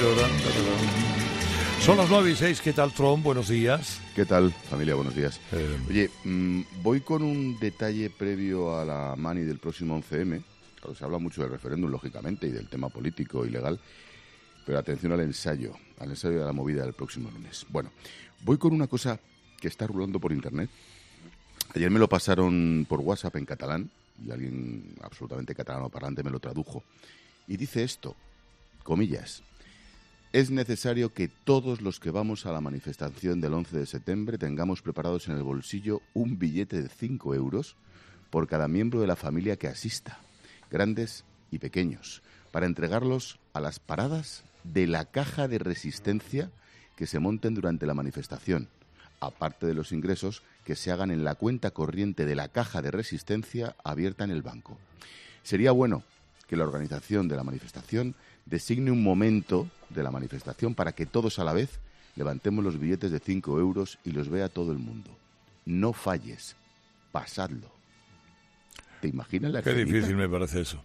Son las 9:06, ¿qué tal, Trump? Buenos días. ¿Qué tal, familia? Buenos días. Oye, voy con un detalle previo a la mani del próximo 11M. Claro, se habla mucho del referéndum, lógicamente, y del tema político y legal, pero atención al ensayo de la movida del próximo lunes. Bueno, voy con una cosa que está rulando por internet. Ayer me lo pasaron por WhatsApp en catalán, y alguien absolutamente catalanoparlante me lo tradujo. Y dice esto, comillas: es necesario que todos los que vamos a la manifestación del 11 de septiembre tengamos preparados en el bolsillo un billete de 5 euros por cada miembro de la familia que asista, grandes y pequeños, para entregarlos a las paradas de la caja de resistencia que se monten durante la manifestación, aparte de los ingresos que se hagan en la cuenta corriente de la caja de resistencia abierta en el banco. Sería bueno que la organización de la manifestación designe un momento de la manifestación para que todos a la vez levantemos los billetes de 5 euros y los vea todo el mundo. No falles, pasadlo. ¿Te imaginas la Qué escenita? difícil me parece eso.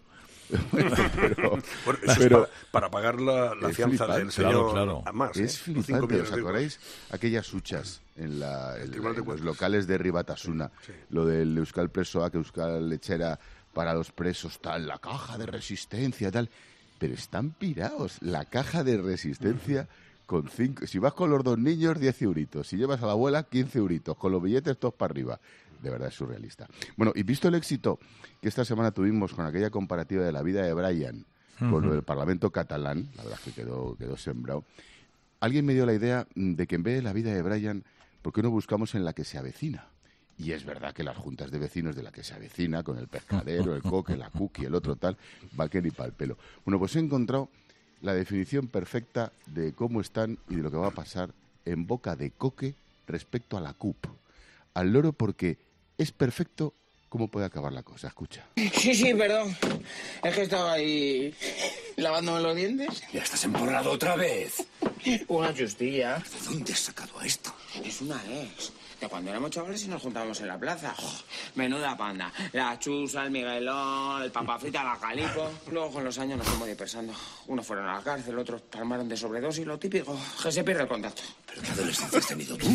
Pero para pagar la fianza flipante. del señor, Claro. más, Es flipante. ¿Os acordáis aquellas huchas en los locales de Ribatasuna? Sí. Lo del Euskal Presoak, Euskal Lechera para los presos, tal, la caja de resistencia, tal. Pero están pirados. La caja de resistencia con 5... Si vas con los 2 niños, 10 euritos. Si llevas a la abuela, 15 euritos. Con los billetes todos para arriba. De verdad es surrealista. Bueno, y visto el éxito que esta semana tuvimos con aquella comparativa de la vida de Brian con lo del Parlamento catalán, la verdad es que quedó sembrado, alguien me dio la idea de que en vez de la vida de Brian, ¿por qué no buscamos en la que se avecina? Y es verdad que las juntas de vecinos de la que se avecina, con el pescadero, el coque, la cookie, el otro tal, va que ni pa'l pelo. Bueno, pues he encontrado la definición perfecta de cómo están y de lo que va a pasar en boca de Coque respecto a la CUP. Al loro, porque es perfecto cómo puede acabar la cosa. Escucha. Sí, perdón. Es que estaba ahí lavándome los dientes. ¿Ya estás emporrado otra vez? Una chustilla. ¿De dónde has sacado esto? Es una ex. De cuando éramos chavales y nos juntábamos en la plaza. ¡Oh! Menuda panda. La chusa, el Miguelón, el papa frita, la calipo. Luego con los años nos fuimos dispersando. Unos fueron a la cárcel, otros palmaron de sobredosis. Lo típico, que se pierde el contacto. ¿Pero qué adolescencia has tenido tú?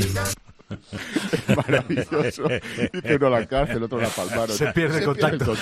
Maravilloso. Dice uno a la cárcel, otro la palmaron. Se pierde el contacto.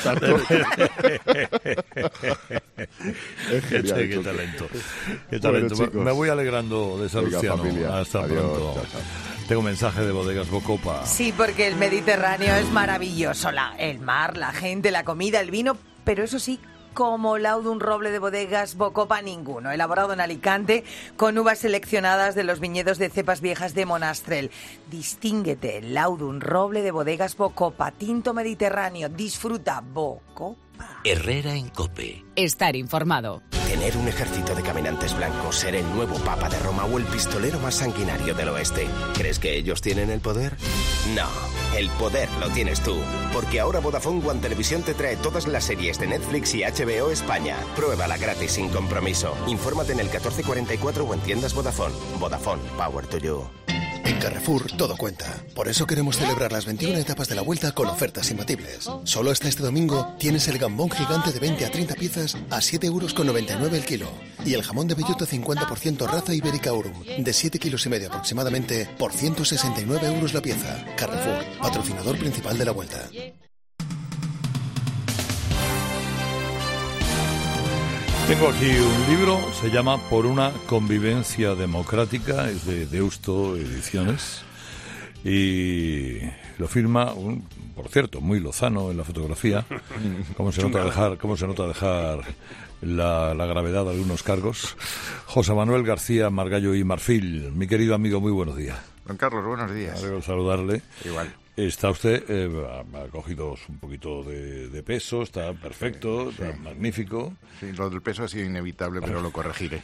Es genial. Qué talento. Qué Bueno, talento. chicos. Me voy alegrando de Venga, Salustiano. familia. Hasta Adiós. pronto. Chao, chao. Tengo un mensaje de Bodegas Bocopa. Sí, porque el Mediterráneo es maravilloso. El mar, la gente, la comida, el vino, pero eso sí, como Laudun Roble de Bodegas Bocopa, ninguno. Elaborado en Alicante con uvas seleccionadas de los viñedos de cepas viejas de Monastrell. Distínguete, Laudun Roble de Bodegas Bocopa, tinto mediterráneo. Disfruta Bocopa. Herrera en COPE. Estar informado. Tener un ejército de caminantes blancos, ser el nuevo papa de Roma o el pistolero más sanguinario del oeste. ¿Crees que ellos tienen el poder? No, el poder lo tienes tú. Porque ahora Vodafone One Televisión te trae todas las series de Netflix y HBO España. Pruébala gratis sin compromiso. Infórmate en el 1444 o en tiendas Vodafone. Vodafone, power to you. En Carrefour todo cuenta. Por eso queremos celebrar las 21 etapas de la Vuelta con ofertas imbatibles. Solo hasta este domingo tienes el gambón gigante de 20 a 30 piezas a 7,99 € el kilo. Y el jamón de bellota 50% raza ibérica Aurum, de 7,5 kilos aproximadamente, por 169 € la pieza. Carrefour, patrocinador principal de la Vuelta. Tengo aquí un libro, se llama Por una convivencia democrática, es de Deusto Ediciones, y lo firma, por cierto, muy lozano en la fotografía, cómo se nota dejar la gravedad de algunos cargos, José Manuel García Margallo y Marfil. Mi querido amigo, muy buenos días. Don Carlos, buenos días. Me alegro saludarle. Igual. Está usted, ha cogido un poquito de peso, está perfecto, está magnífico. Sí, lo del peso ha sido inevitable, pero lo corregiré.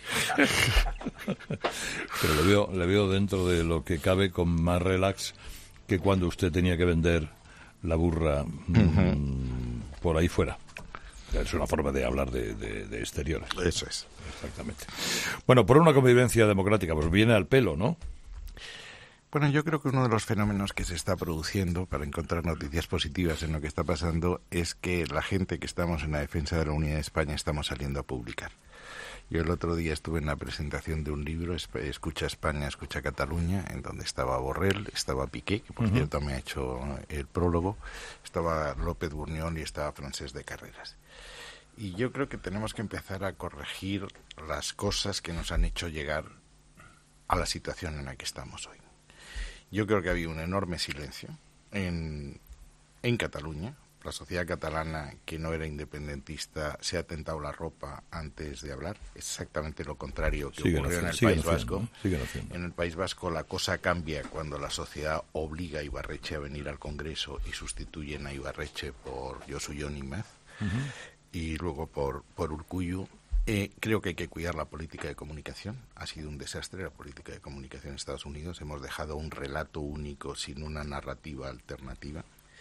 Pero le veo dentro de lo que cabe con más relax que cuando usted tenía que vender la burra por ahí fuera. Es una forma de hablar de exteriores. Eso es. Exactamente. Bueno, por una convivencia democrática, pues viene al pelo, ¿no? Bueno, yo creo que uno de los fenómenos que se está produciendo para encontrar noticias positivas en lo que está pasando es que la gente que estamos en la defensa de la unidad de España estamos saliendo a publicar. Yo el otro día estuve en la presentación de un libro, Escucha España, Escucha Cataluña, en donde estaba Borrell, estaba Piqué, que por cierto me ha hecho el prólogo, estaba López Burñol y estaba Francesc de Carreras. Y yo creo que tenemos que empezar a corregir las cosas que nos han hecho llegar a la situación en la que estamos hoy. Yo creo que había un enorme silencio en Cataluña. La sociedad catalana, que no era independentista, se ha tentado la ropa antes de hablar. Exactamente lo contrario que ocurrió en el País Vasco. En el País Vasco la cosa cambia cuando la sociedad obliga a Ibarretxe a venir al Congreso y sustituyen a Ibarretxe por Josu Jon Imaz y luego por Urkullu. Creo que hay que cuidar la política de comunicación. Ha sido un desastre la política de comunicación en Estados Unidos. Hemos dejado un relato único sin una narrativa alternativa.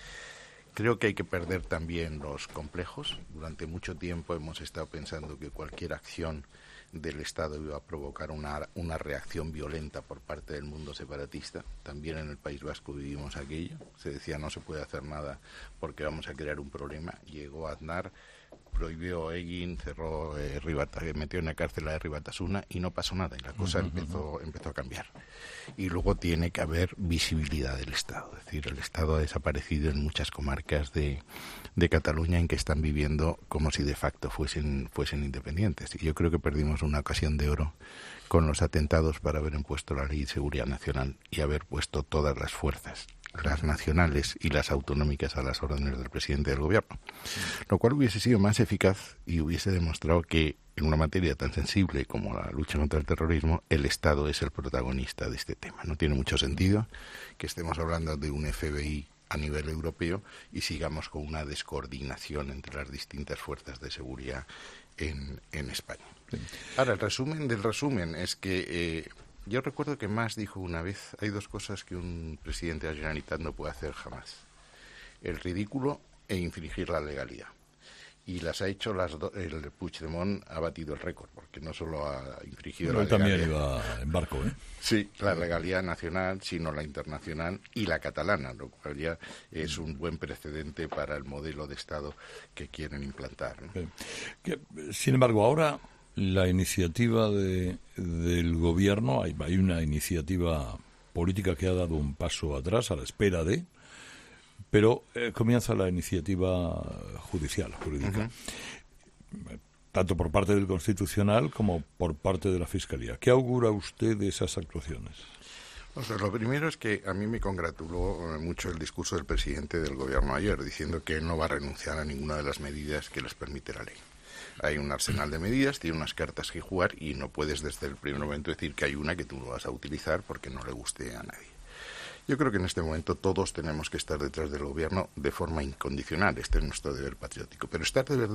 Creo que hay que perder también los complejos. Durante mucho tiempo hemos estado pensando que cualquier acción del Estado iba a provocar una reacción violenta por parte del mundo separatista. También en el País Vasco vivimos aquello. Se decía no se puede hacer nada porque vamos a crear un problema. Llegó Aznar, prohibió Egin, cerró metió en la cárcel a Herri Batasuna y no pasó nada. Y la cosa empezó a cambiar. Y luego tiene que haber visibilidad del Estado. Es decir, el Estado ha desaparecido en muchas comarcas de Cataluña en que están viviendo como si de facto fuesen independientes. Y yo creo que perdimos una ocasión de oro con los atentados para haber impuesto la Ley de Seguridad Nacional y haber puesto todas las fuerzas, las nacionales y las autonómicas, a las órdenes del presidente del gobierno. Lo cual hubiese sido más eficaz y hubiese demostrado que en una materia tan sensible como la lucha contra el terrorismo, el Estado es el protagonista de este tema. No tiene mucho sentido que estemos hablando de un FBI a nivel europeo y sigamos con una descoordinación entre las distintas fuerzas de seguridad en España. Sí. Ahora, el resumen del resumen es que yo recuerdo que Mas dijo una vez, hay dos cosas que un presidente de la Generalitat no puede hacer jamás: el ridículo e infringir la legalidad. Y las ha hecho el Puigdemont ha batido el récord, porque no solo ha infringido la legalidad. También iba en barco, ¿eh? Sí, la legalidad nacional, sino la internacional y la catalana, lo cual ya es un buen precedente para el modelo de Estado que quieren implantar, ¿no? Sin embargo, ahora la iniciativa del gobierno, hay una iniciativa política que ha dado un paso atrás a la espera de... Pero comienza la iniciativa jurídica, tanto por parte del Constitucional como por parte de la Fiscalía. ¿Qué augura usted de esas actuaciones? O sea, lo primero es que a mí me congratuló mucho el discurso del presidente del gobierno ayer, diciendo que él no va a renunciar a ninguna de las medidas que les permite la ley. Hay un arsenal de medidas, tiene unas cartas que jugar y no puedes desde el primer momento decir que hay una que tú no vas a utilizar porque no le guste a nadie. Yo creo que en este momento todos tenemos que estar detrás del gobierno de forma incondicional. Este es nuestro deber patriótico. Pero estar detrás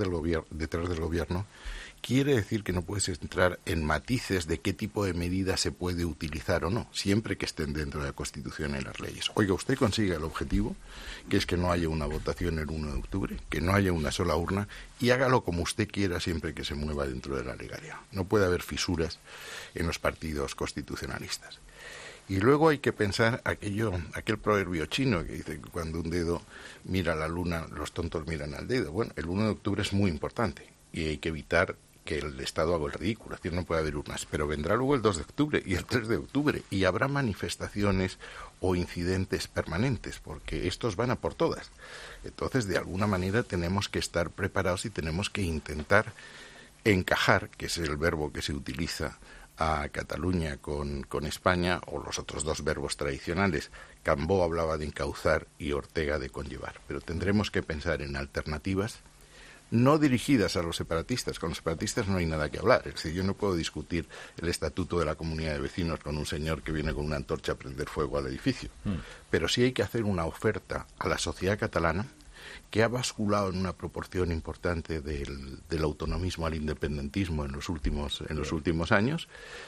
del gobierno quiere decir que no puedes entrar en matices de qué tipo de medida se puede utilizar o no, siempre que estén dentro de la Constitución y las leyes. Oiga, usted consiga el objetivo, que es que no haya una votación el 1 de octubre, que no haya una sola urna, y hágalo como usted quiera siempre que se mueva dentro de la legalidad. No puede haber fisuras en los partidos constitucionalistas. Y luego hay que pensar aquel proverbio chino que dice que cuando un dedo mira a la luna, los tontos miran al dedo. Bueno, el 1 de octubre es muy importante y hay que evitar que el Estado haga el ridículo. Es decir, no puede haber urnas. Pero vendrá luego el 2 de octubre y el 3 de octubre y habrá manifestaciones o incidentes permanentes, porque estos van a por todas. Entonces, de alguna manera tenemos que estar preparados y tenemos que intentar encajar, que es el verbo que se utiliza, a Cataluña con España, o los otros dos verbos tradicionales. Cambó hablaba de encauzar y Ortega de conllevar. Pero tendremos que pensar en alternativas no dirigidas a los separatistas. Con los separatistas no hay nada que hablar. Es decir, yo no puedo discutir el estatuto de la comunidad de vecinos con un señor que viene con una antorcha a prender fuego al edificio. Pero sí hay que hacer una oferta a la sociedad catalana, que ha basculado en una proporción importante del autonomismo al independentismo en los últimos años,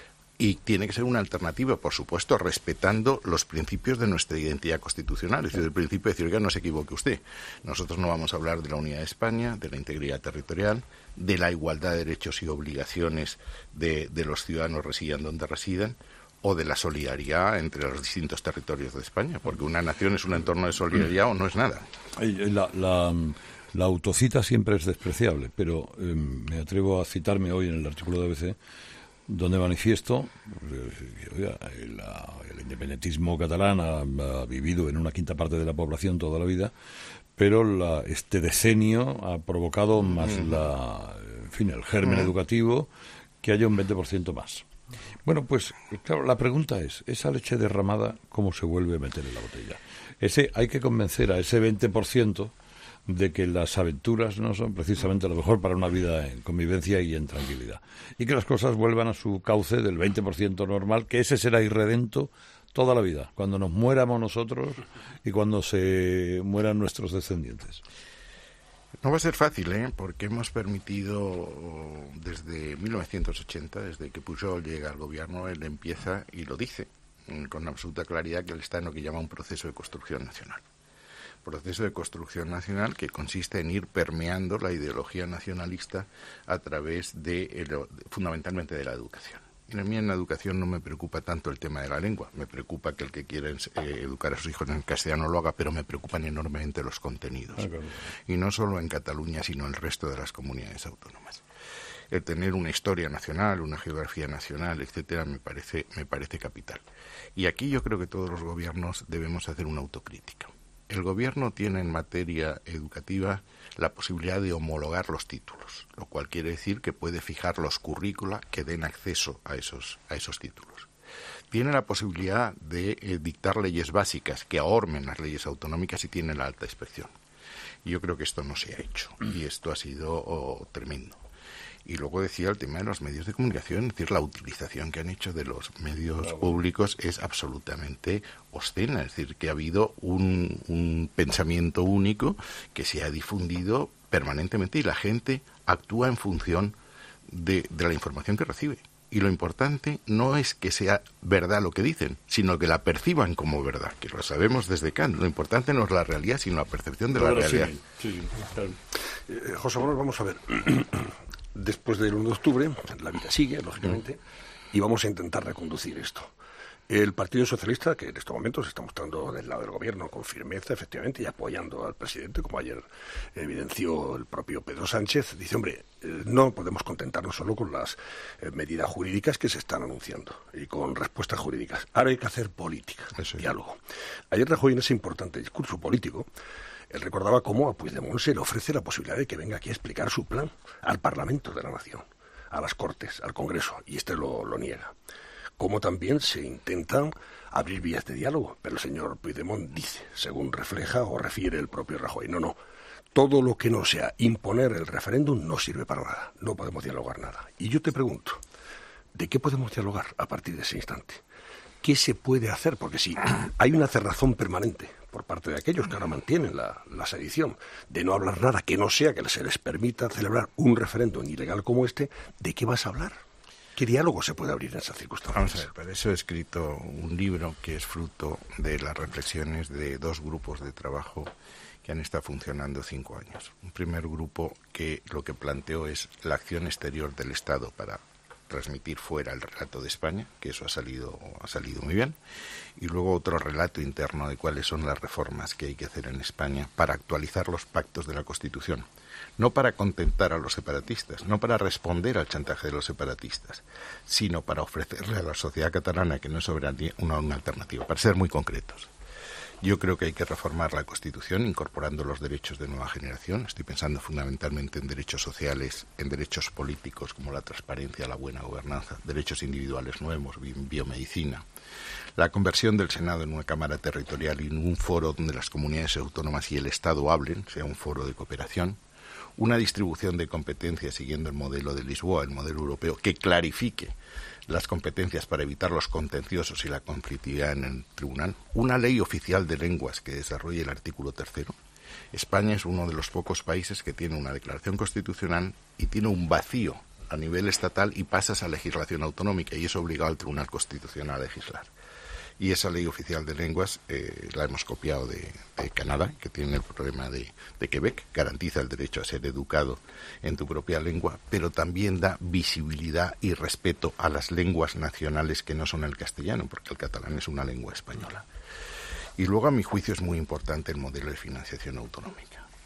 y tiene que ser una alternativa, por supuesto, respetando los principios de nuestra identidad constitucional. Es decir, el principio de decir, oiga, no se equivoque usted. Nosotros no vamos a hablar de la unidad de España, de la integridad territorial, de la igualdad de derechos y obligaciones de los ciudadanos residan donde residan, o de la solidaridad entre los distintos territorios de España, porque una nación es un entorno de solidaridad o no es nada. La autocita siempre es despreciable, pero me atrevo a citarme hoy en el artículo de ABC, donde manifiesto el independentismo catalán ha vivido en una quinta parte de la población toda la vida, pero este decenio ha provocado más el germen educativo, que haya un 20% más. Bueno, pues claro, la pregunta es, ¿esa leche derramada cómo se vuelve a meter en la botella? Hay que convencer a ese 20% de que las aventuras no son precisamente lo mejor para una vida en convivencia y en tranquilidad, y que las cosas vuelvan a su cauce del 20% normal, que ese será irredento toda la vida, cuando nos muéramos nosotros y cuando se mueran nuestros descendientes. No va a ser fácil, porque hemos permitido desde 1980, desde que Pujol llega al gobierno, él empieza y lo dice con absoluta claridad que él está en lo que llama un proceso de construcción nacional. Proceso de construcción nacional que consiste en ir permeando la ideología nacionalista a través fundamentalmente de la educación. Y a mí en la educación no me preocupa tanto el tema de la lengua, me preocupa que el que quiera educar a sus hijos en castellano lo haga, pero me preocupan enormemente los contenidos. Claro. Y no solo en Cataluña, sino en el resto de las comunidades autónomas. El tener una historia nacional, una geografía nacional, etcétera, me parece capital. Y aquí yo creo que todos los gobiernos debemos hacer una autocrítica. El gobierno tiene en materia educativa la posibilidad de homologar los títulos, lo cual quiere decir que puede fijar los currícula que den acceso a esos títulos. Tiene la posibilidad de dictar leyes básicas que ahormen las leyes autonómicas y tiene la alta inspección. Y yo creo que esto no se ha hecho y esto ha sido tremendo. Y luego decía el tema de los medios de comunicación, es decir, la utilización que han hecho de los medios públicos es absolutamente obscena. Es decir, que ha habido un pensamiento único que se ha difundido permanentemente y la gente actúa en función de la información que recibe. Y lo importante no es que sea verdad lo que dicen, sino que la perciban como verdad, que lo sabemos desde Kant. Lo importante no es la realidad, sino la percepción de la realidad. Sí, claro. José Manuel, vamos a ver. Después del 1 de octubre, la vida sigue, lógicamente, y vamos a intentar reconducir esto. El Partido Socialista, que en estos momentos está mostrando del lado del gobierno con firmeza, efectivamente, y apoyando al presidente, como ayer evidenció el propio Pedro Sánchez, dice, hombre, no podemos contentarnos solo con las medidas jurídicas que se están anunciando y con respuestas jurídicas. Ahora hay que hacer política, diálogo. Ayer Rajoy, en ese importante discurso político, él recordaba cómo a Puigdemont se le ofrece la posibilidad de que venga aquí a explicar su plan al Parlamento de la Nación, a las Cortes, al Congreso, y lo niega. Como también se intentan abrir vías de diálogo, pero el señor Puigdemont dice, según refleja o refiere el propio Rajoy, no, todo lo que no sea imponer el referéndum no sirve para nada, no podemos dialogar nada. Y yo te pregunto, ¿de qué podemos dialogar a partir de ese instante? ¿Qué se puede hacer? Porque si hay una cerrazón permanente por parte de aquellos que ahora mantienen la sedición de no hablar nada que no sea que se les permita celebrar un referéndum ilegal como este, ¿de qué vas a hablar? ¿Qué diálogo se puede abrir en esas circunstancias? Vamos a ver, para eso he escrito un libro que es fruto de las reflexiones de dos grupos de trabajo que han estado funcionando 5 años. Un primer grupo que lo que planteó es la acción exterior del Estado para transmitir fuera el relato de España, que eso ha salido muy bien, y luego otro relato interno de cuáles son las reformas que hay que hacer en España para actualizar los pactos de la Constitución, no para contentar a los separatistas, no para responder al chantaje de los separatistas, sino para ofrecerle a la sociedad catalana, que no es soberanía, una alternativa, para ser muy concretos. Yo creo que hay que reformar la Constitución incorporando los derechos de nueva generación. Estoy pensando fundamentalmente en derechos sociales, en derechos políticos como la transparencia, la buena gobernanza, derechos individuales nuevos, biomedicina. La conversión del Senado en una Cámara territorial y en un foro donde las comunidades autónomas y el Estado hablen, sea un foro de cooperación. Una distribución de competencias siguiendo el modelo de Lisboa, el modelo europeo, que clarifique las competencias para evitar los contenciosos y la conflictividad en el tribunal, una ley oficial de lenguas que desarrolle el artículo 3. España es uno de los pocos países que tiene una declaración constitucional y tiene un vacío a nivel estatal y pasas a legislación autonómica y es obligado al Tribunal Constitucional a legislar. Y esa ley oficial de lenguas la hemos copiado de Canadá, que tiene el problema de Quebec, garantiza el derecho a ser educado en tu propia lengua, pero también da visibilidad y respeto a las lenguas nacionales que no son el castellano, porque el catalán es una lengua española. Y luego, a mi juicio, es muy importante el modelo de financiación autonómica.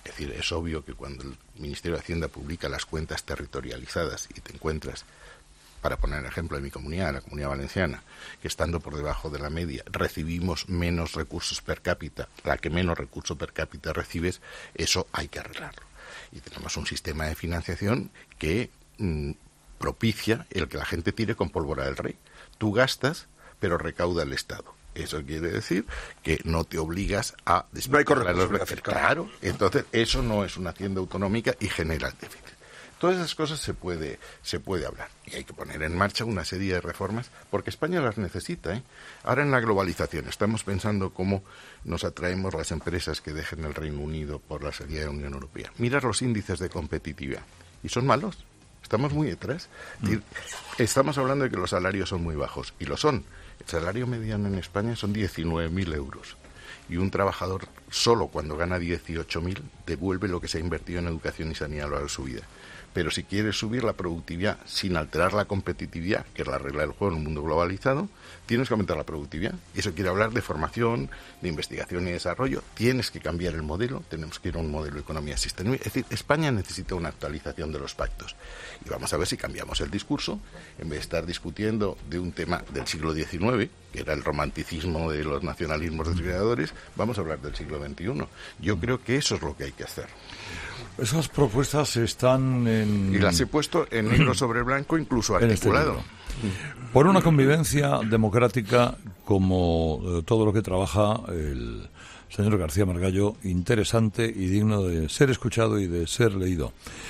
Es decir, es obvio que cuando el Ministerio de Hacienda publica las cuentas territorializadas y te encuentras, para poner ejemplo en mi comunidad, la Comunidad Valenciana, que estando por debajo de la media recibimos menos recursos per cápita, la que menos recursos per cápita recibes, eso hay que arreglarlo. Y tenemos un sistema de financiación que propicia el que la gente tire con pólvora del rey. Tú gastas, pero recauda el Estado. Eso quiere decir que no te obligas a despejar a los beneficios. Claro, entonces eso no es una hacienda autonómica y genera el déficit. Todas esas cosas se puede hablar y hay que poner en marcha una serie de reformas porque España las necesita. Ahora en la globalización estamos pensando cómo nos atraemos las empresas que dejen el Reino Unido por la salida de la Unión Europea. Miras los índices de competitividad y son malos. Estamos muy detrás. Estamos hablando de que los salarios son muy bajos y lo son. El salario mediano en España son 19.000 euros. Y un trabajador solo cuando gana 18.000 devuelve lo que se ha invertido en educación y sanidad a lo largo de su vida. Pero si quieres subir la productividad sin alterar la competitividad, que es la regla del juego en un mundo globalizado, tienes que aumentar la productividad. Y eso quiere hablar de formación, de investigación y desarrollo. Tienes que cambiar el modelo, tenemos que ir a un modelo de economía sostenible. Es decir, España necesita una actualización de los pactos. Y vamos a ver si cambiamos el discurso, en vez de estar discutiendo de un tema del siglo XIX, que era el romanticismo de los nacionalismos desgregadores, vamos a hablar del siglo XXI. Yo creo que eso es lo que hay que hacer. Esas propuestas están en... Y las he puesto en negro sobre blanco, incluso articulado. Por una convivencia democrática como todo lo que trabaja el señor García Margallo, interesante y digno de ser escuchado y de ser leído.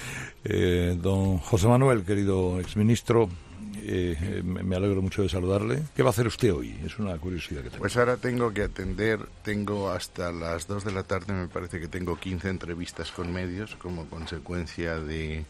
Don José Manuel, querido exministro, me alegro mucho de saludarle. ¿Qué va a hacer usted hoy? Es una curiosidad que tengo. Pues ahora tengo que atender, tengo hasta las 2 de la tarde, me parece que tengo 15 entrevistas con medios como consecuencia de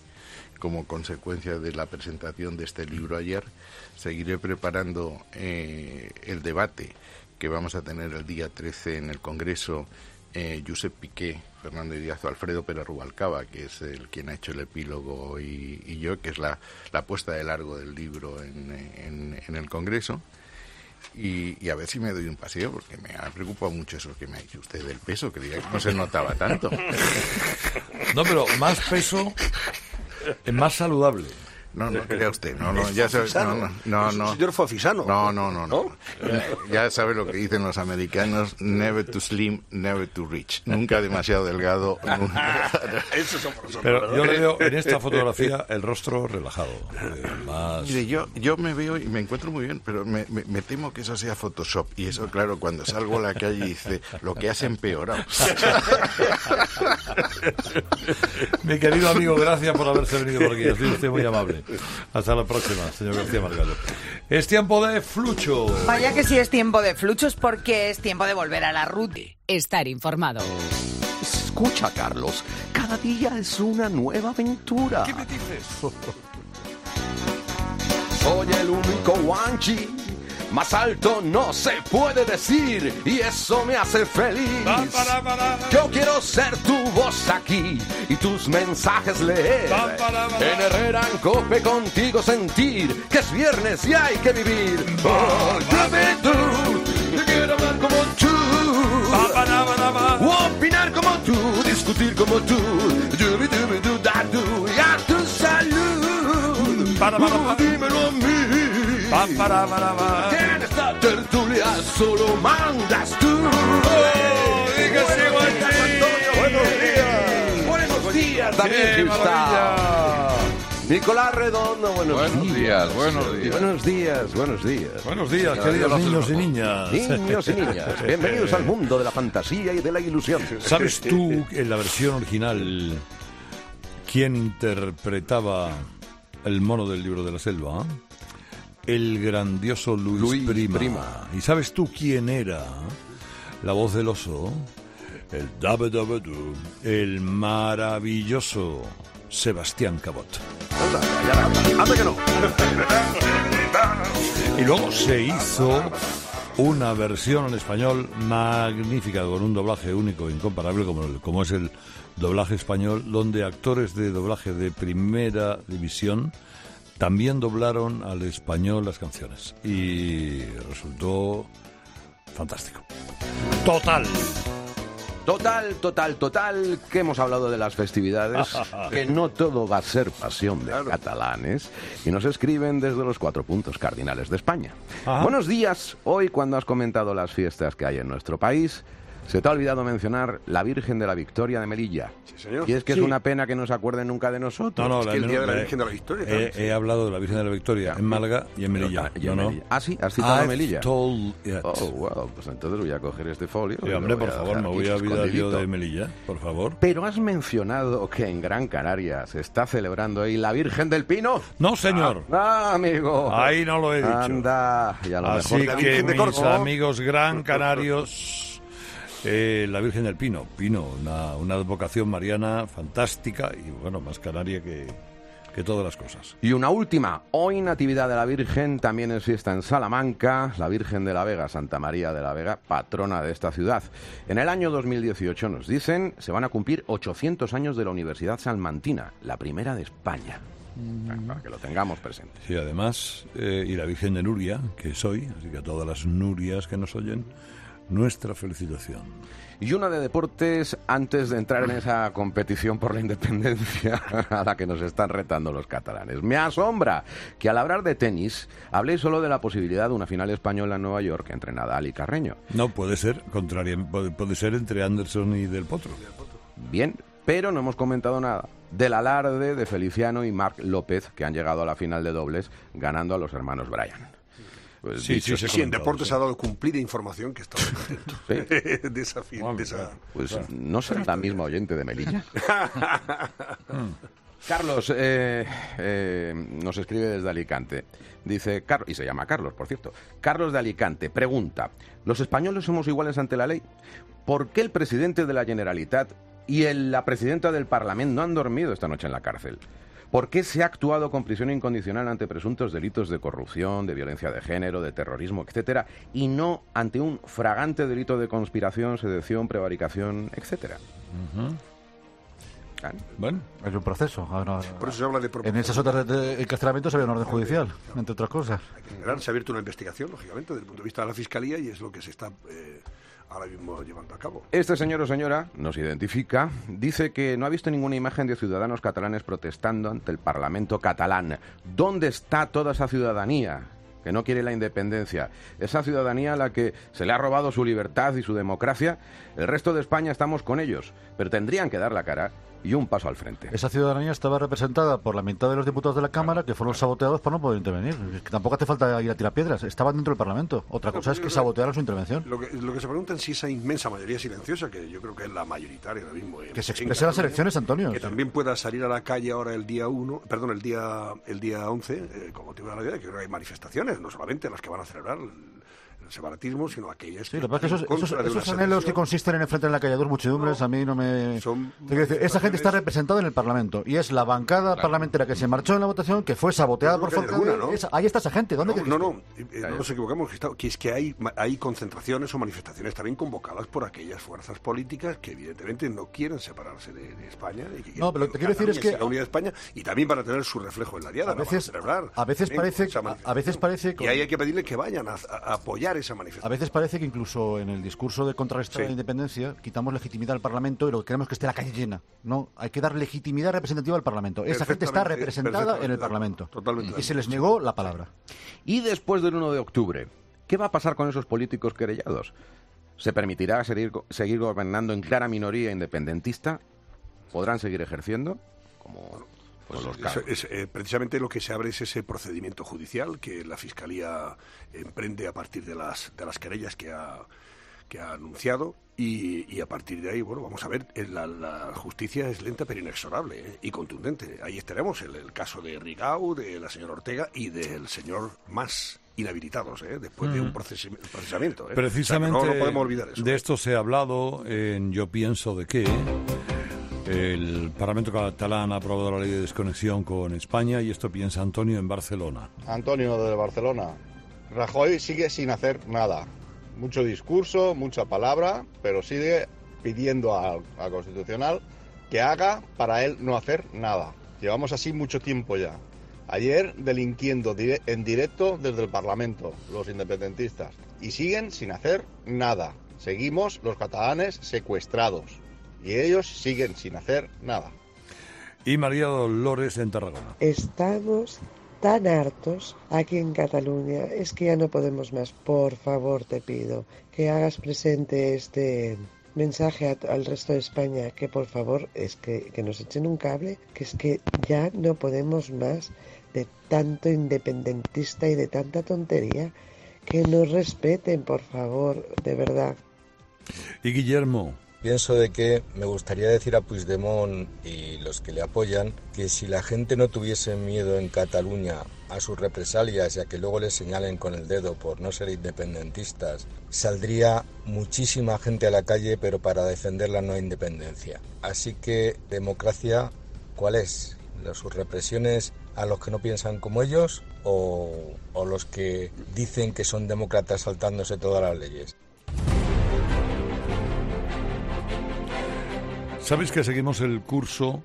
la presentación de este libro ayer. Seguiré preparando el debate que vamos a tener el día 13 en el Congreso. Josep Piqué, Fernando Díaz, Alfredo Pérez Rubalcaba, que es quien ha hecho el epílogo, y yo, que es la puesta de largo del libro en el Congreso. Y a ver si me doy un paseo, porque me ha preocupado mucho eso que me ha dicho usted del peso, creía que no se notaba tanto. No, pero más peso es más saludable. No crea usted, ya sabe, no. Señor Fafisano. No. Ya sabe lo que dicen los americanos: never too slim, never too rich. Nunca demasiado delgado. Eso somos nosotros. Pero yo le veo en esta fotografía el rostro relajado. Mire, yo me veo y me encuentro muy bien, pero me temo que eso sea Photoshop. Y eso, claro, cuando salgo a la calle dice, lo que has empeorado. Mi querido amigo, gracias por haberse venido por aquí. Ha sido usted muy amable. Hasta la próxima, señor García Margallo. Es tiempo de Flucho. Vaya que sí es tiempo de Fluchos, porque es tiempo de volver a la ruta. Estar informado. Escucha, Carlos, cada día es una nueva aventura. ¿Qué me dices? Soy el único Wanchi. Más alto no se puede decir y eso me hace feliz. Yo quiero ser tu voz aquí y tus mensajes leer. En Herrera en Cope contigo sentir que es viernes y hay que vivir. Oh, dame tú, yo quiero hablar como tú. Opinar como tú, discutir como tú. Y a tu salud. Dímelo a mí. Que en esta tertulia solo mandas tú. Buenos días, David Gustavo. Nicolás Redondo, buenos días. Buenos días, queridos niños y niñas. Niños y niñas, bienvenidos al mundo de la fantasía y de la ilusión. ¿Sabes tú, en la versión original, quién interpretaba el mono del libro de la selva? El grandioso Luis Prima. ¿Y sabes tú quién era la voz del oso? El Dabedabedú, el maravilloso Sebastián Cabot. ¡Anda que no! Y luego se hizo una versión en español magnífica, con un doblaje único, incomparable, como es el doblaje español, donde actores de doblaje de primera división también doblaron al español las canciones. Y resultó fantástico. Total. Total, que hemos hablado de las festividades, que no todo va a ser pasión de catalanes, y nos escriben desde los 4 puntos cardinales de España. Ajá. Buenos días, hoy cuando has comentado las fiestas que hay en nuestro país, se te ha olvidado mencionar la Virgen de la Victoria de Melilla. Sí, señor. Y es que es una pena que no se acuerden nunca de nosotros. No, es que el día de la Virgen de la Victoria. He hablado de la Virgen de la Victoria en Málaga y en Melilla. Ah, sí, has citado Melilla. Oh, wow, pues entonces voy a coger este folio. Sí, hombre, por favor, me voy a olvidar yo de Melilla, por favor. Pero has mencionado que en Gran Canaria se está celebrando ahí la Virgen del Pino. No, señor. Amigo. Ahí no lo he dicho. Anda, ya lo así mejor. Que mis amigos gran canarios... la Virgen del Pino, una advocación mariana fantástica y bueno, más canaria que todas las cosas. Y una última, hoy Natividad de la Virgen, también es fiesta en Salamanca, la Virgen de la Vega, Santa María de la Vega, patrona de esta ciudad. En el año 2018, nos dicen, se van a cumplir 800 años de la Universidad Salmantina, la primera de España. Para que lo tengamos presente. Sí, además, y la Virgen de Nuria, que soy, así que a todas las Nurias que nos oyen, nuestra felicitación. Y una de deportes, antes de entrar en esa competición por la independencia a la que nos están retando los catalanes. Me asombra que al hablar de tenis habléis solo de la posibilidad de una final española en Nueva York entre Nadal y Carreño. No, puede ser, puede ser entre Anderson y Del Potro. Bien, pero no hemos comentado nada del alarde de Feliciano y Marc López, que han llegado a la final de dobles ganando a los hermanos Bryan. Pues sí, en deportes ha dado cumplida información que estaba contento de esa final. Pues no será la misma oyente de Melilla. Carlos nos escribe desde Alicante. Dice, y se llama Carlos, por cierto. Carlos de Alicante pregunta: ¿los españoles somos iguales ante la ley? ¿Por qué el presidente de la Generalitat y la presidenta del Parlamento no han dormido esta noche en la cárcel? ¿Por qué se ha actuado con prisión incondicional ante presuntos delitos de corrupción, de violencia de género, de terrorismo, etcétera, y no ante un fragante delito de conspiración, sedición, prevaricación, etcétera? Bueno, es un proceso. Por eso se habla de en esas otras de encarcelamientos había una orden judicial, entre otras cosas. Se ha abierto una investigación, lógicamente, desde el punto de vista de la Fiscalía, y es lo que se está ahora mismo llevando a cabo. Este señor o señora nos identifica, dice que no ha visto ninguna imagen de ciudadanos catalanes protestando ante el Parlamento catalán. ¿Dónde está toda esa ciudadanía que no quiere la independencia? Esa ciudadanía a la que se le ha robado su libertad y su democracia. El resto de España estamos con ellos, pero tendrían que dar la cara y un paso al frente. Esa ciudadanía estaba representada por la mitad de los diputados de la Cámara, que fueron saboteados por no poder intervenir. Es que tampoco hace falta ir a tirar piedras, estaban dentro del Parlamento. Otra cosa es que sabotearan su intervención. Lo que se pregunta es si esa inmensa mayoría silenciosa, que yo creo que es la mayoritaria ahora mismo, que se exprese en las elecciones, Antonio. Que también pueda salir a la calle ahora el día 11, con motivo de la Navidad, que creo que hay manifestaciones, no solamente las que van a celebrar el separatismo, sino aquellas que... Sí, lo que pasa es que esos anhelos que consisten en enfrentar en la calle a dos muchedumbres, a mí no me... esa gente está representada en el Parlamento, y es la bancada parlamentaria que se marchó en la votación, que fue saboteada por falta de... Ahí está esa gente, ¿dónde? No nos equivocamos, que es que hay concentraciones o manifestaciones también convocadas por aquellas fuerzas políticas que evidentemente no quieren separarse de España. No, pero lo que te quiero decir es que... la unidad de España, y también para tener su reflejo en la diada, a veces parece que hay que pedirle que vayan a apoyar esa manifestación. A veces parece que incluso en el discurso de contrarrestar la independencia quitamos legitimidad al Parlamento y lo que queremos es que esté la calle llena. No, hay que dar legitimidad representativa al Parlamento. Esa gente está representada en el Parlamento. Totalmente. Y se les negó la palabra. Y después del 1 de octubre, ¿qué va a pasar con esos políticos querellados? ¿Se permitirá seguir gobernando en clara minoría independentista? ¿Podrán seguir ejerciendo? Precisamente lo que se abre es ese procedimiento judicial que la Fiscalía emprende a partir de las querellas que ha anunciado, y a partir de ahí, bueno, vamos a ver, la justicia es lenta pero inexorable y contundente. Ahí estaremos el caso de Rigau, de la señora Ortega y del señor Mas, inhabilitados después de un procesamiento. Precisamente, o sea, no podemos olvidar eso. De esto se ha hablado en Yo pienso de qué. El Parlamento catalán ha aprobado la ley de desconexión con España, y esto piensa Antonio en Barcelona. Antonio de Barcelona. Rajoy sigue sin hacer nada. Mucho discurso, mucha palabra, pero sigue pidiendo al Constitucional que haga para él no hacer nada. Llevamos así mucho tiempo ya. Ayer delinquiendo en directo desde el Parlamento, los independentistas, y siguen sin hacer nada. Seguimos los catalanes secuestrados y ellos siguen sin hacer nada. Y María Dolores en Tarragona. Estamos tan hartos aquí en Cataluña, es que ya no podemos más. Por favor, te pido que hagas presente este mensaje al resto de España, que por favor es que nos echen un cable, que es que ya no podemos más de tanto independentista y de tanta tontería, que nos respeten, por favor, de verdad. Y Guillermo. Pienso de que me gustaría decir a Puigdemont y los que le apoyan que si la gente no tuviese miedo en Cataluña a sus represalias y a que luego les señalen con el dedo por no ser independentistas, saldría muchísima gente a la calle, pero para defender la no independencia. Así que, democracia, ¿cuál es? ¿Sus represiones a los que no piensan como ellos o los que dicen que son demócratas saltándose todas las leyes? ¿Sabéis que seguimos el curso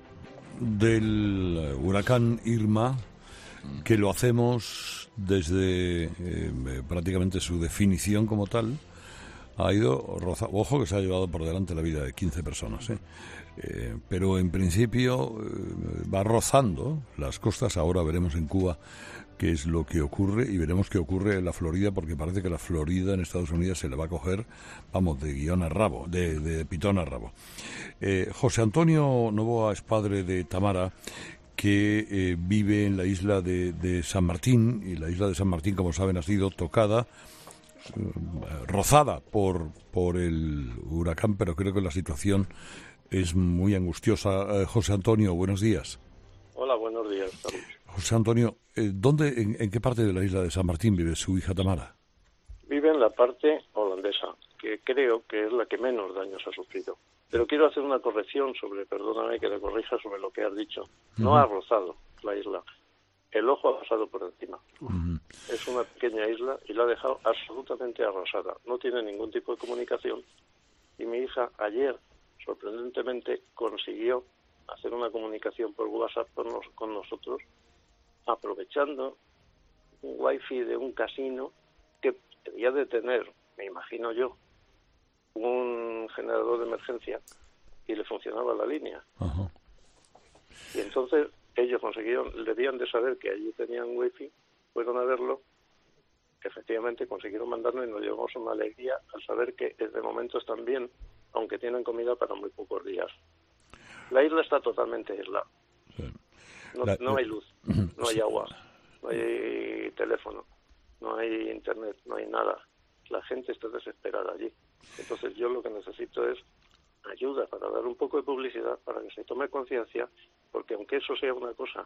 del huracán Irma, que lo hacemos desde prácticamente su definición como tal? Ha ido rozando, ojo que se ha llevado por delante la vida de 15 personas, pero en principio va rozando las costas. Ahora veremos en Cuba qué es lo que ocurre y veremos qué ocurre en la Florida, porque parece que la Florida en Estados Unidos se le va a coger, vamos, de guión a rabo, de pitón a rabo. José Antonio Novoa es padre de Tamara, que vive en la isla de San Martín, y la isla de San Martín, como saben, ha sido tocada, rozada por el huracán, pero creo que la situación es muy angustiosa. José Antonio, buenos días. Hola, buenos días. José Antonio, ¿en qué parte de la isla de San Martín vive su hija Tamara? Vive en la parte holandesa, que creo que es la que menos daños ha sufrido. Pero quiero hacer una corrección perdóname que le corrija sobre lo que has dicho. No ha rozado la isla. El ojo ha pasado por encima. Es una pequeña isla y la ha dejado absolutamente arrasada. No tiene ningún tipo de comunicación. Y mi hija ayer, sorprendentemente, consiguió hacer una comunicación por WhatsApp con nosotros, aprovechando un wifi de un casino que debía de tener, me imagino yo, un generador de emergencia y le funcionaba la línea. Ajá. Y entonces ellos debían de saber que allí tenían wifi, fueron a verlo, efectivamente consiguieron mandarnos y nos llevamos una alegría al saber que de momento están bien, aunque tienen comida para muy pocos días. La isla está totalmente aislada. No hay luz, no hay agua, no hay teléfono, no hay internet, no hay nada. La gente está desesperada allí. Entonces yo lo que necesito es ayuda para dar un poco de publicidad, para que se tome conciencia, porque aunque eso sea una cosa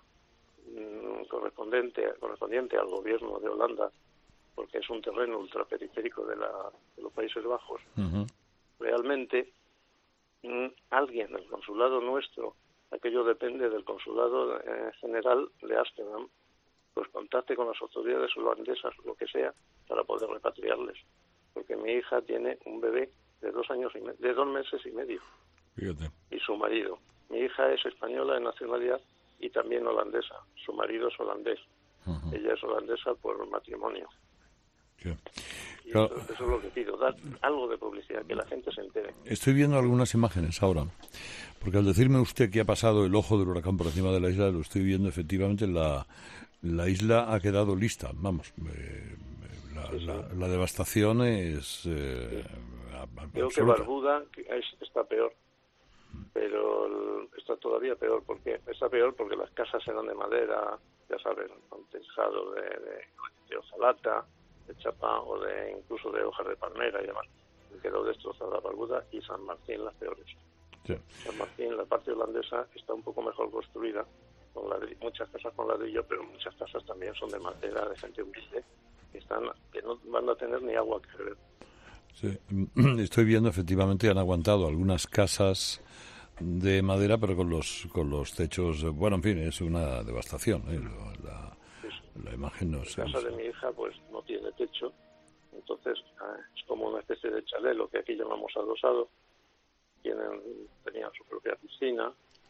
correspondiente al gobierno de Holanda, porque es un terreno ultraperiférico de los Países Bajos, realmente alguien del consulado nuestro, aquello depende del consulado general de Ámsterdam, pues contacte con las autoridades holandesas, lo que sea, para poder repatriarles. Porque mi hija tiene un bebé de 2 meses y medio. Fíjate. Y su marido. Mi hija es española de nacionalidad y también holandesa. Su marido es holandés. Ella es holandesa por matrimonio. Sí. Y claro, eso es lo que pido, dar algo de publicidad, que la gente se entere. Estoy viendo algunas imágenes ahora, porque al decirme usted que ha pasado el ojo del huracán por encima de la isla, lo estoy viendo efectivamente. La isla ha quedado lista, vamos. La devastación es creo que Barbuda está peor, pero está todavía peor, porque las casas eran de madera, ya saben, con tejado de hojalata, de chapa o incluso de hojas de palmera y demás. Quedó destrozada Barbuda y San Martín las peores. Sí. San Martín, la parte holandesa, está un poco mejor construida, con muchas casas con ladrillo, pero muchas casas también son de madera, de gente humilde, que no van a tener ni agua que beber. Sí. Estoy viendo, efectivamente, han aguantado algunas casas de madera, pero con los techos, bueno, en fin, es una devastación. La imagen no sé. La casa de mi hija, pues, no tiene techo, entonces es como una especie de chalet, lo que aquí llamamos adosado. Tenían su propia piscina,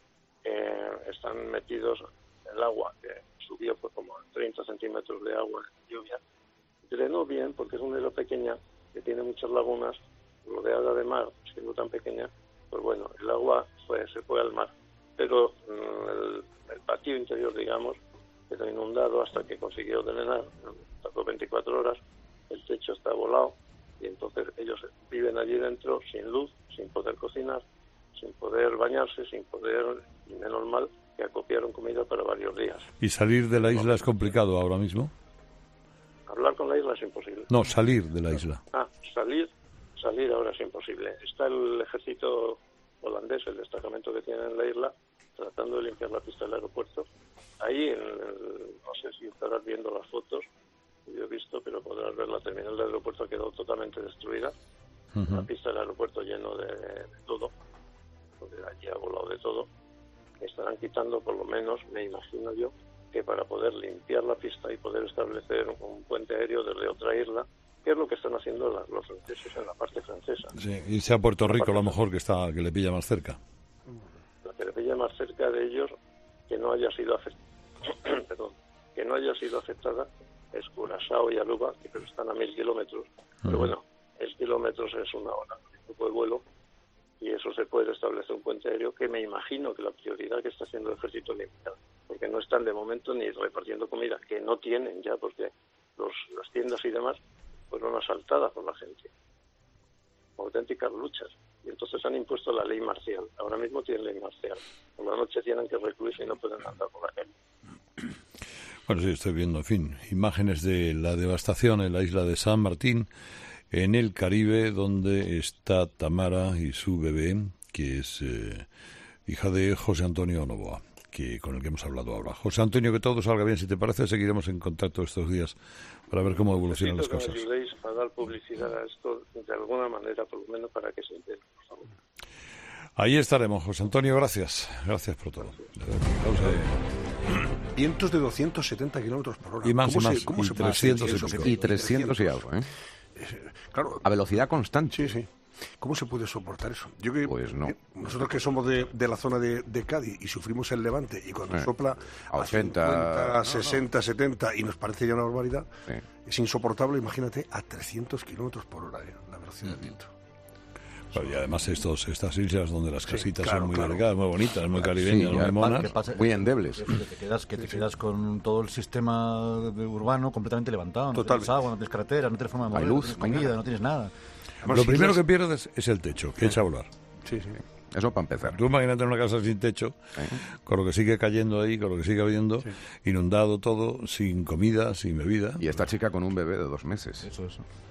están metidos en el agua, que subió pues como 30 centímetros de agua en lluvia. Drenó bien, porque es una isla pequeña que tiene muchas lagunas, rodeada de mar, siendo tan pequeña, pues bueno, el agua se fue al mar. Pero el patio interior, digamos, quedó inundado hasta que consiguió drenar. Tardó 24 horas, el techo está volado y entonces ellos viven allí dentro sin luz, sin poder cocinar, sin poder bañarse, sin poder, y menos mal, que acopiaron comida para varios días. ¿Y salir de la isla es complicado ahora mismo? Hablar con la isla es imposible. No, salir de la isla. Salir ahora es imposible. Está el ejército holandés, el destacamento que tiene en la isla, tratando de limpiar la pista del aeropuerto. Ahí, no sé si estarás viendo las fotos, yo he visto, pero podrás ver, la terminal del aeropuerto ha quedado totalmente destruida. La pista del aeropuerto lleno de todo, porque allí ha volado de todo. Estarán quitando, por lo menos, me imagino yo, que para poder limpiar la pista y poder establecer un puente aéreo desde otra isla, que es lo que están haciendo los franceses en la parte francesa. Sí, irse a Puerto Rico, a lo mejor, que le pilla más cerca. La que le pilla más cerca de ellos, que no haya sido afectada, es Curazao y Aruba, que están a 1.000 kilómetros. Pero bueno, 1.000 kilómetros es una hora de vuelo, y eso se puede establecer un puente aéreo, que me imagino que la prioridad que está haciendo el ejército es limpiar, porque no están de momento ni repartiendo comida, que no tienen ya, porque las tiendas y demás fueron asaltadas por la gente, auténticas luchas, y entonces han impuesto la ley marcial. Ahora mismo tienen ley marcial, por la noche tienen que recluirse y no pueden andar por la calle. Bueno, sí, estoy viendo, en fin, imágenes de la devastación en la isla de San Martín, en el Caribe, donde está Tamara y su bebé, que es hija de José Antonio Novoa, con el que hemos hablado ahora. José Antonio, que todo salga bien, si te parece, seguiremos en contacto estos días para ver cómo evolucionan las cosas. Necesito que me ayudéis a dar publicidad a esto de alguna manera, por lo menos para que se entere, por favor. Ahí estaremos, José Antonio, gracias. Gracias por todo. Vientos de 270 kilómetros por hora. Y más, ¿Cómo se 300 y 300 y algo, ¿eh? Claro. A velocidad constante. Sí. ¿Cómo se puede soportar eso? Yo creo pues no. Nosotros que somos de la zona de Cádiz y sufrimos el levante, y cuando sopla a 80, 60, 70 y nos parece ya una barbaridad, es insoportable. Imagínate a 300 kilómetros por hora, la velocidad del viento. Pero y además estas islas donde las casitas son muy delicadas, muy bonitas, muy caribeñas, muy monas, muy endebles. Que te quedas con todo el sistema urbano completamente levantado. No tienes agua, no tienes carretera, no tienes forma de mover, no tienes comida, no tienes nada. Lo primero que pierdes es el techo, que echa a volar. Sí. Eso para empezar. Tú imagínate una casa sin techo, con lo que sigue cayendo ahí, con lo que sigue habiendo, inundado todo, sin comida, sin bebida. Y esta chica con un bebé de 2 meses. Eso.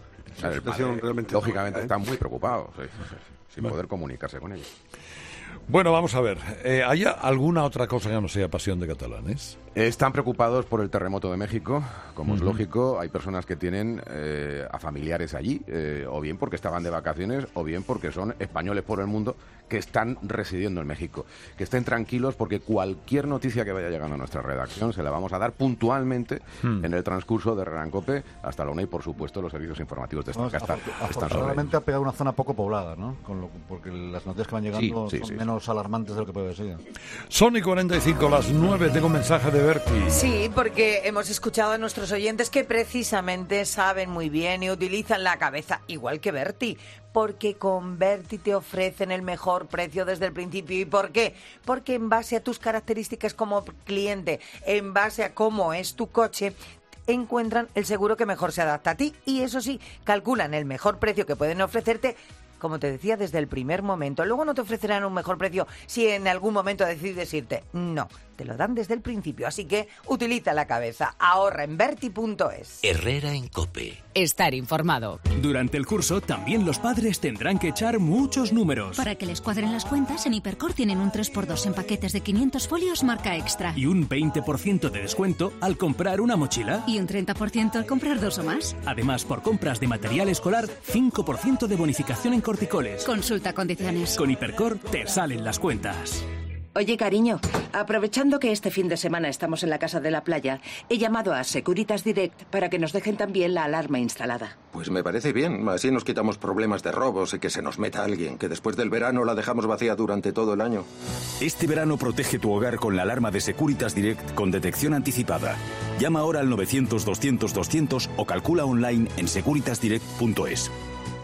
El padre, lógicamente está muy preocupado, sin poder comunicarse con ella. Bueno, vamos a ver. ¿Hay alguna otra cosa que no sea pasión de catalanes? Están preocupados por el terremoto de México, como es lógico. Hay personas que tienen a familiares allí, o bien porque estaban de vacaciones, o bien porque son españoles por el mundo que están residiendo en México. Que estén tranquilos, porque cualquier noticia que vaya llegando a nuestra redacción se la vamos a dar puntualmente en el transcurso de Herrera en Cope hasta la una, y por supuesto los servicios informativos de esta casa. Afortunadamente ha pegado una zona poco poblada, ¿no? Porque las noticias que van llegando son menos alarmantes de lo que puede ser. Son y 45, las 9, tengo un mensaje de Berti. Sí, porque hemos escuchado a nuestros oyentes que precisamente saben muy bien y utilizan la cabeza, igual que Berti, porque con Berti te ofrecen el mejor precio desde el principio. ¿Y por qué? Porque en base a tus características como cliente, en base a cómo es tu coche, encuentran el seguro que mejor se adapta a ti, y eso sí, calculan el mejor precio que pueden ofrecerte, como te decía, desde el primer momento. Luego no te ofrecerán un mejor precio si en algún momento decides irte. No, te lo dan desde el principio. Así que utiliza la cabeza. Ahorra en Berti.es. Herrera en Cope. Estar informado. Durante el curso también los padres tendrán que echar muchos números. Para que les cuadren las cuentas, en Hipercor tienen un 3x2 en paquetes de 500 folios marca Extra. Y un 20% de descuento al comprar una mochila. Y un 30% al comprar 2 o más. Además, por compras de material escolar, 5% de bonificación en Corticoles. Consulta condiciones. Con Hipercor te salen las cuentas. Oye, cariño, aprovechando que este fin de semana estamos en la casa de la playa, he llamado a Securitas Direct para que nos dejen también la alarma instalada. Pues me parece bien, así nos quitamos problemas de robos y que se nos meta alguien, que después del verano la dejamos vacía durante todo el año. Este verano protege tu hogar con la alarma de Securitas Direct con detección anticipada. Llama ahora al 900-200-200 o calcula online en securitasdirect.es.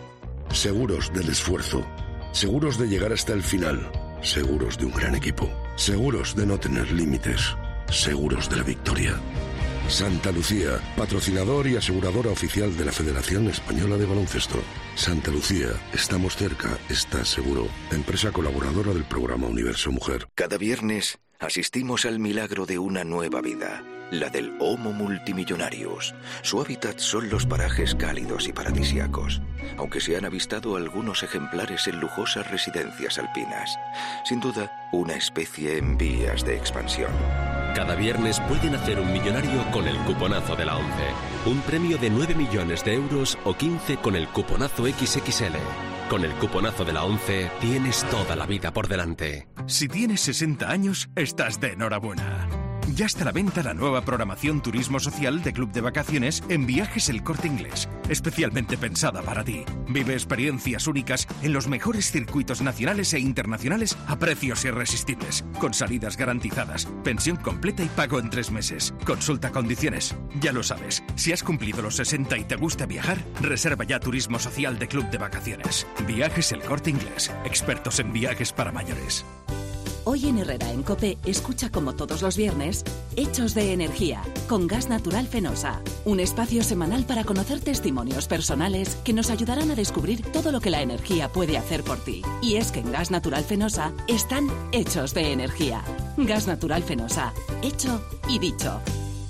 seguros del esfuerzo, seguros de llegar hasta el final, seguros de un gran equipo, seguros de no tener límites, seguros de la victoria. Santa Lucía, patrocinador y aseguradora oficial de la Federación Española de Baloncesto. Santa Lucía, estamos cerca, estás seguro. Empresa colaboradora del programa Universo Mujer. Cada viernes asistimos al milagro de una nueva vida, la del Homo multimillonarius. Su hábitat son los parajes cálidos y paradisíacos, aunque se han avistado algunos ejemplares en lujosas residencias alpinas. Sin duda, una especie en vías de expansión. Cada viernes pueden hacer un millonario con el cuponazo de la ONCE. Un premio de 9 millones de euros o 15 con el cuponazo XXL. Con el cuponazo de la ONCE tienes toda la vida por delante. Si tienes 60 años, estás de enhorabuena. Ya está a la venta la nueva programación Turismo Social de Club de Vacaciones en Viajes El Corte Inglés, especialmente pensada para ti. Vive experiencias únicas en los mejores circuitos nacionales e internacionales a precios irresistibles, con salidas garantizadas, pensión completa y pago en 3 meses. Consulta condiciones. Ya lo sabes, si has cumplido los 60 y te gusta viajar, reserva ya Turismo Social de Club de Vacaciones. Viajes El Corte Inglés, expertos en viajes para mayores. Hoy en Herrera en COPE, escucha como todos los viernes, Hechos de Energía, con Gas Natural Fenosa. Un espacio semanal para conocer testimonios personales que nos ayudarán a descubrir todo lo que la energía puede hacer por ti. Y es que en Gas Natural Fenosa están Hechos de Energía. Gas Natural Fenosa, hecho y dicho.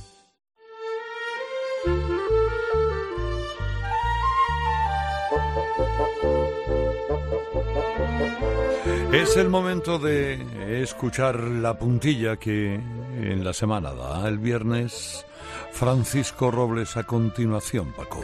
Es el momento de escuchar la puntilla que en la semana da el viernes Francisco Robles. A continuación, Paco.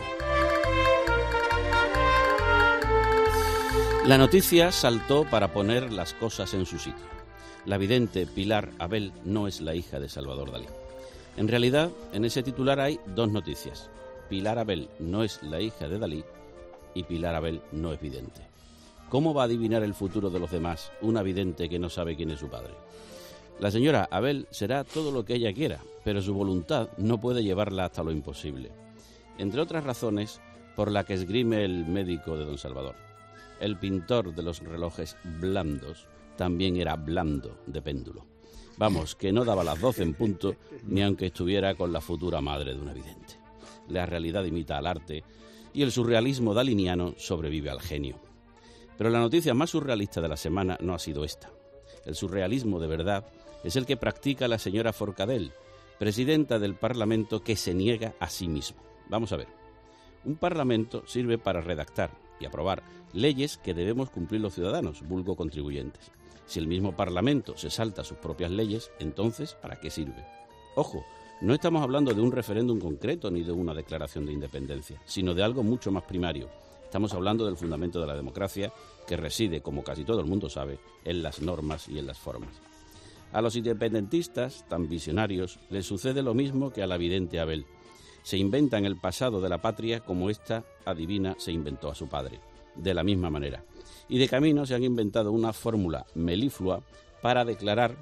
La noticia saltó para poner las cosas en su sitio. La vidente Pilar Abel no es la hija de Salvador Dalí. En realidad, en ese titular hay 2 noticias. Pilar Abel no es la hija de Dalí y Pilar Abel no es vidente. ¿Cómo va a adivinar el futuro de los demás una vidente que no sabe quién es su padre? La señora Abel será todo lo que ella quiera, pero su voluntad no puede llevarla hasta lo imposible. Entre otras razones, por la que esgrime el médico de don Salvador. El pintor de los relojes blandos también era blando de péndulo. Vamos, que no daba las 12 en punto, ni aunque estuviera con la futura madre de una vidente. La realidad imita al arte y el surrealismo daliniano sobrevive al genio. Pero la noticia más surrealista de la semana no ha sido esta. El surrealismo de verdad es el que practica la señora Forcadell, presidenta del Parlamento que se niega a sí mismo. Vamos a ver. Un Parlamento sirve para redactar y aprobar leyes que debemos cumplir los ciudadanos, vulgo contribuyentes. Si el mismo Parlamento se salta sus propias leyes, entonces, ¿para qué sirve? Ojo, no estamos hablando de un referéndum concreto ni de una declaración de independencia, sino de algo mucho más primario. Estamos hablando del fundamento de la democracia, que reside, como casi todo el mundo sabe, en las normas y en las formas. A los independentistas, tan visionarios, les sucede lo mismo que a la vidente Abel. Se inventan el pasado de la patria como esta adivina se inventó a su padre, de la misma manera. Y de camino se han inventado una fórmula meliflua para declarar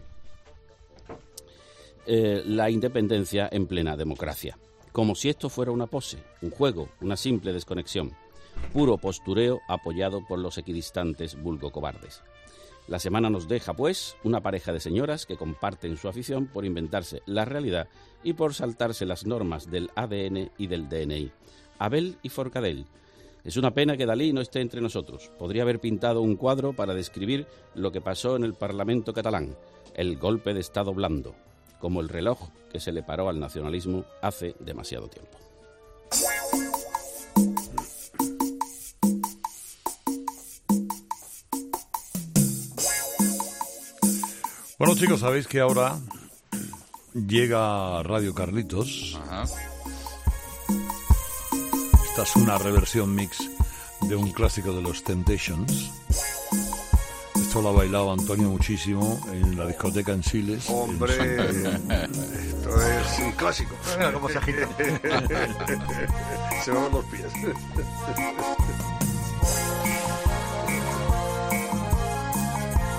la independencia en plena democracia. Como si esto fuera una pose, un juego, una simple desconexión. Puro postureo apoyado por los equidistantes vulgo cobardes. La semana nos deja, pues, una pareja de señoras que comparten su afición por inventarse la realidad y por saltarse las normas del ADN y del DNI. Abel y Forcadell. Es una pena que Dalí no esté entre nosotros. Podría haber pintado un cuadro para describir lo que pasó en el Parlamento catalán, el golpe de Estado blando, como el reloj que se le paró al nacionalismo hace demasiado tiempo. Bueno, chicos, sabéis que ahora llega Radio Carlitos. Ajá. Esta es una reversión mix de un clásico de los Temptations. Esto lo ha bailado Antonio muchísimo en la discoteca en Siles. Hombre, esto es un clásico. Mira cómo se agita. Se van los pies.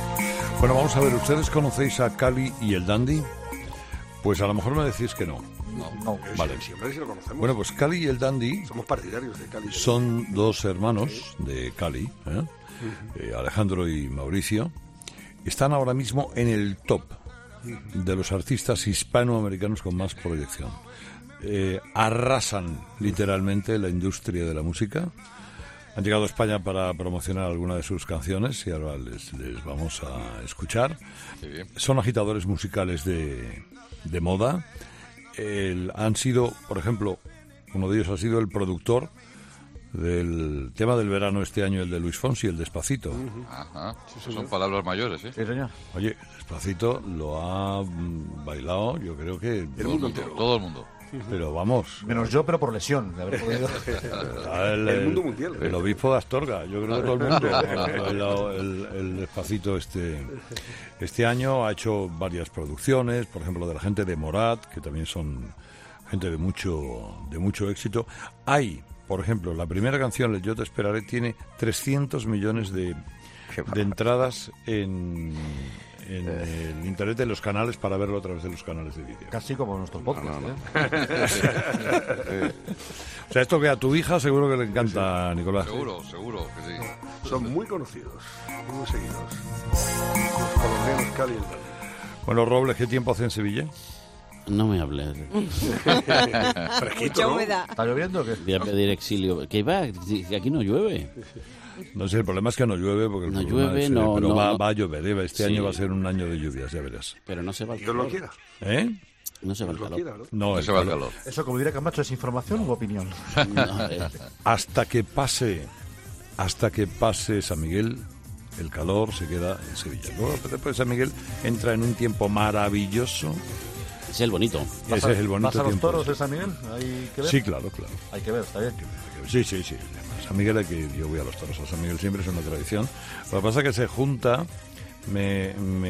Bueno, vamos a ver, ¿ustedes conocéis a Cali y el Dandy? Pues a lo mejor me decís que no. No. Vale. Siempre sí lo conocemos. Bueno, pues Cali y el Dandy somos partidarios de Cali. Son dos hermanos de Cali, Alejandro y Mauricio. Están ahora mismo en el top de los artistas hispanoamericanos con más proyección. Arrasan literalmente la industria de la música. Han llegado a España para promocionar alguna de sus canciones y ahora les vamos a escuchar. Son agitadores musicales de moda. Han sido, por ejemplo, uno de ellos ha sido el productor del tema del verano este año, el de Luis Fonsi, el Despacito. Ajá, son palabras mayores, ¿eh? Sí, señor. Oye, Despacito lo ha bailado, yo creo que el mundo entero. Todo el mundo. Pero vamos. Menos yo, pero por lesión. De haber podido. El mundo mundial. El obispo de Astorga, yo creo que todo el mundo ha bailado el Despacito este año. Ha hecho varias producciones, por ejemplo, de la gente de Morat, que también son gente de mucho éxito. Hay, por ejemplo, la primera canción, el Yo te esperaré, tiene 300 millones de entradas en el internet, de los canales, para verlo a través de los canales de vídeo. Casi como nuestro podcast. O sea, esto que a tu hija seguro que le encanta, sí. Nicolás. Seguro que sí. Son muy conocidos, muy seguidos. Los colombianos Cali y el Dandy. Bueno, Robles, ¿qué tiempo hace en Sevilla? No me hables. Mucha humedad. ¿Está lloviendo o qué? Voy a pedir exilio. ¿Qué va? Que aquí no llueve. No sé, el problema es que no llueve, porque no llueve, pero va a llover. Este año va a ser un año de lluvias, ya verás. Pero no se va el calor. Dios lo quiera. No se va el calor. No se va el calor. Eso, como diría Camacho, ¿es información u opinión? Hasta que pase San Miguel, el calor se queda en Sevilla. Luego, después de San Miguel, entra en un tiempo maravilloso. Es el bonito. Ese es el bonito tiempo. ¿Vas a los toros de San Miguel? ¿Hay que ver? Sí, claro. Hay que ver, está bien. Sí. San Miguel yo voy a los toros a San Miguel, siempre es una tradición. Lo que pasa es que se junta, me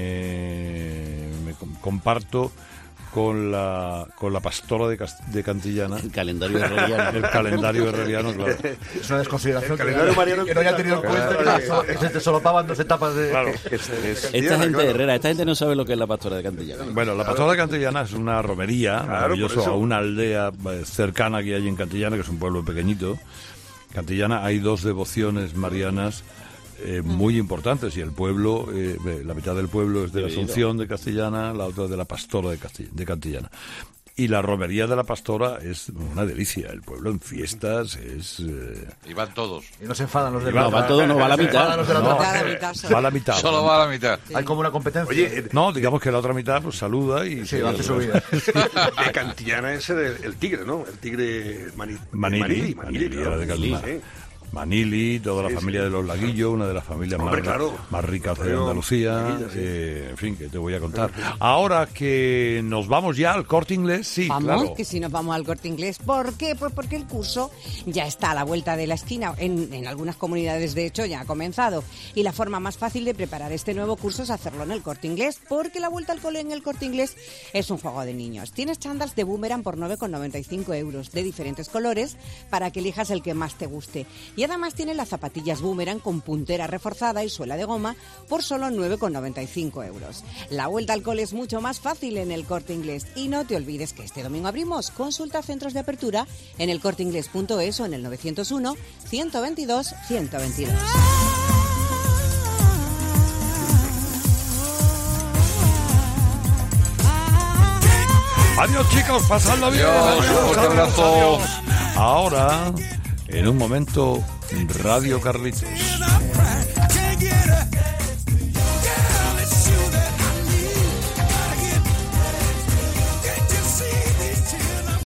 comparto con la pastora de Cantillana. El calendario herreriano. El calendario herreriano, claro. Es una desconsideración. El calendario mariano que no haya tenido en cuenta que se te solapaban 2 etapas de... Claro. Esta gente herrera, esta gente no sabe lo que es la pastora de Cantillana. Bueno, la pastora de Cantillana es una romería maravillosa, a una aldea cercana que hay en Cantillana, que es un pueblo pequeñito. Cantillana hay 2 devociones marianas muy importantes, y el pueblo, la mitad del pueblo es de la Asunción de Castellana, la otra de la Pastora de Cantillana. Y la romería de la Pastora es una delicia. El pueblo en fiestas es... Y van todos. Y no se enfadan los de la... No, van todos, no, va a la mitad. Va a la mitad. Solo va a la mitad. Sí. Hay como una competencia. Oye, no, digamos que la otra mitad pues saluda y... Sí, hace su vida. De Cantillana es el tigre, ¿no? El tigre Manili, claro. De Cantillana. Sí. Manili, toda la familia de los Laguillo, una de las familias más ricas de Andalucía, en fin, que te voy a contar. Ahora que nos vamos ya al Corte Inglés, sí, vamos, claro. Que si nos vamos al Corte Inglés. ¿Por qué? Pues porque el curso ya está a la vuelta de la esquina. En algunas comunidades, de hecho, ya ha comenzado. Y la forma más fácil de preparar este nuevo curso es hacerlo en el Corte Inglés, porque la vuelta al cole en el Corte Inglés es un juego de niños. Tienes chándals de Boomerang por 9,95 € de diferentes colores para que elijas el que más te guste. Y además tiene las zapatillas Boomerang con puntera reforzada y suela de goma por solo 9,95 €. La vuelta al cole es mucho más fácil en el Corte Inglés. Y no te olvides que este domingo abrimos. Consulta centros de apertura en elcorteinglés.es o en el 901 122 122. Adiós, chicos, pasadlo bien. Adiós, abrazo. Ahora, en un momento, Radio Carlitos.